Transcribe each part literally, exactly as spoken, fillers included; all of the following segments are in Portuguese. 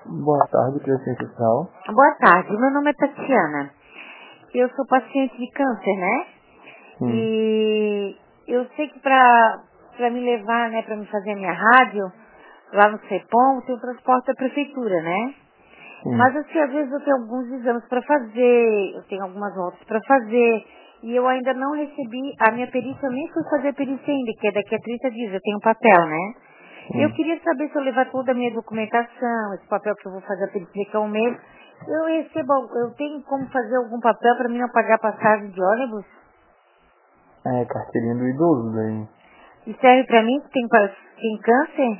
Boa tarde, Crescente Social. Boa tarde, meu nome é Tatiana. Eu sou paciente de câncer, né? Hum. E eu sei que pra, pra me levar, né, pra me fazer a minha rádio, lá no CEPOM, tem o transporte da prefeitura, né? Hum. Mas assim, às vezes eu tenho alguns exames pra fazer, eu tenho algumas voltas pra fazer, e eu ainda não recebi a minha perícia, eu nem fui fazer a perícia ainda, que é daqui a trinta dias, eu tenho um papel, né? Eu Hum. queria saber se eu levar toda a minha documentação, esse papel que eu vou fazer a perícia daqui a um mês, eu recebo, eu tenho como fazer algum papel para mim não pagar passagem de ônibus? É, carteirinha do idoso daí. E serve para mim que tem, pa- tem câncer?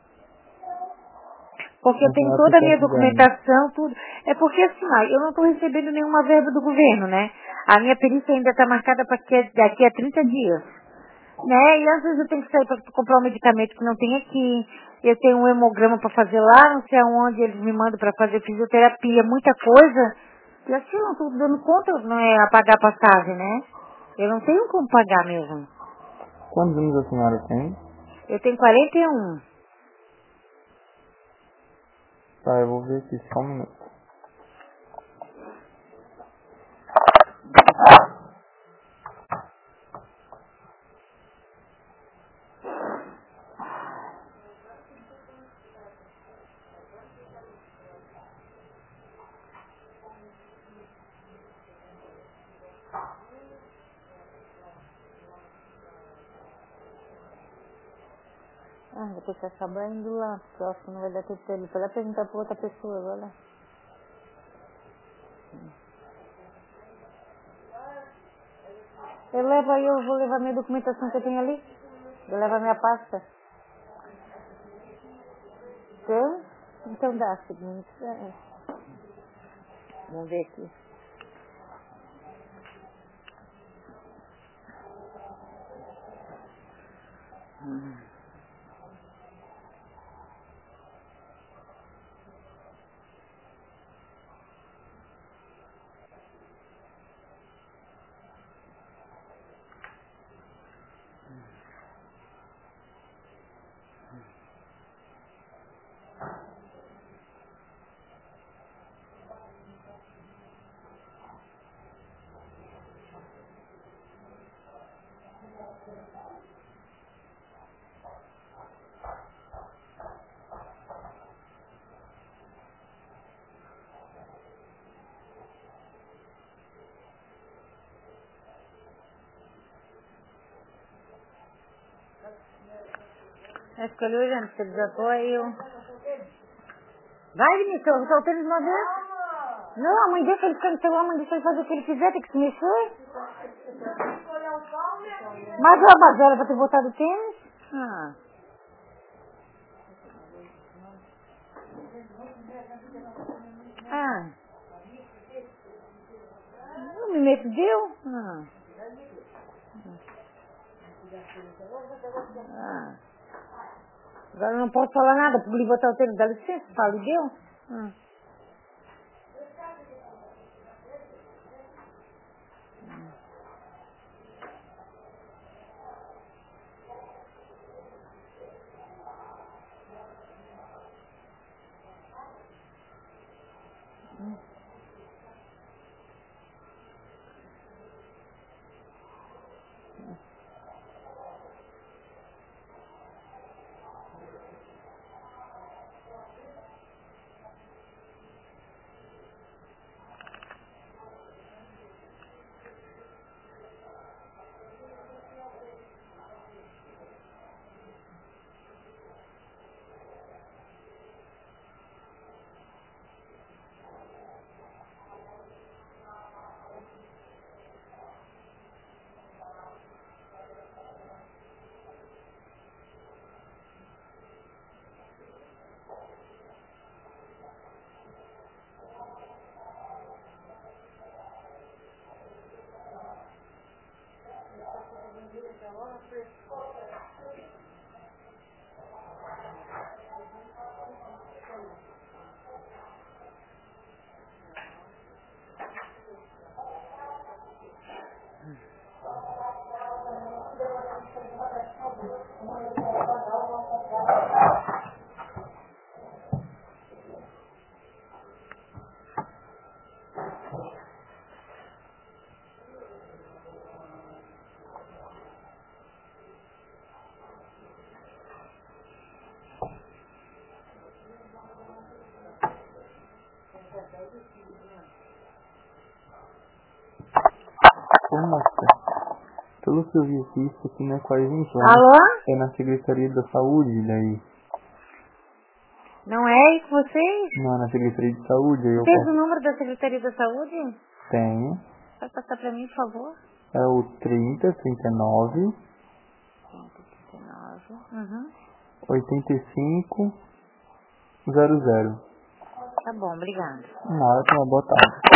Porque eu Não tem tenho nada toda a minha quantos anos. documentação, tudo. É porque assim, ó, eu não estou recebendo nenhuma verba do governo, né? A minha perícia ainda está marcada para daqui a trinta dias. Né? E às vezes eu tenho que sair para comprar um medicamento que não tem aqui. Eu tenho um hemograma para fazer lá, não sei aonde eles me mandam para fazer fisioterapia, muita coisa. E assim, eu não estou dando conta, não é a pagar a passagem, né? Eu não tenho como pagar mesmo. Quantos anos a senhora tem? Eu tenho quarenta e um. Tá, eu vou ver aqui só um minuto. Ah, depois que acabar indo lá, porque eu acho que não vai dar tempo pra ele. Pode apresentar para outra pessoa agora. Eu levo aí, eu vou levar minha documentação que eu tenho ali. Eu levo a minha pasta. Tem? Então dá, seguinte. É. Vamos ver aqui. Hum. Acho que ele olhando, você desatou aí eu... Vai, Vinícius, eu soltei ele de uma vez. Não, a mãe deixa ele ficar no celular, a mãe deixa ele fazer o que ele quiser, tem que se mexer. Mas, ó, mas era pra ter botado o tênis. Ah. Ah. Não me meto, deu? Ah. Ah. Agora eu não posso falar nada, porque ele botar o tênis, dá licença, fala, e deu? Ah. Ô, moça, pelo que eu vi aqui, isso aqui não é com a gente, né? Alô? É na Secretaria da Saúde, daí. Não é aí com vocês? Não, é na Secretaria de Saúde, aí eu Fez o posso... número da Secretaria da Saúde? Tenho. Vai passar pra mim, por favor? É o trinta, trinta e nove, trinta, trinta e nove. Uhum. oitenta e cinco, zero zero. Tá bom, obrigada. Uma ótima boa tarde.